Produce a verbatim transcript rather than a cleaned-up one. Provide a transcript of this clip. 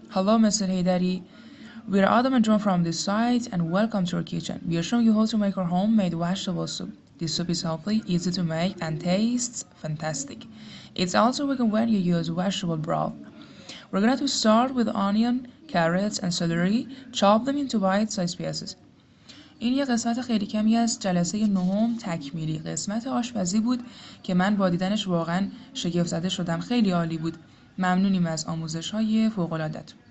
Hello, mister Haydari. We're Adam and John from this site, and welcome to our kitchen. We are showing you how to make our homemade vegetable soup. This soup is healthy, easy to make, and tastes fantastic. It's also vegan when you use vegetable broth. We're going to start with onion, carrots, and celery. Chop them into bite-sized pieces. این یه قسمت خیلی کمی از جلسه نهم تکمیلی قسمت آشپزی بود که من با دیدنش واقعا شگفت زده شدم. خیلی عالی بود. ممنونیم از آموزش های فوق العاده‌تون.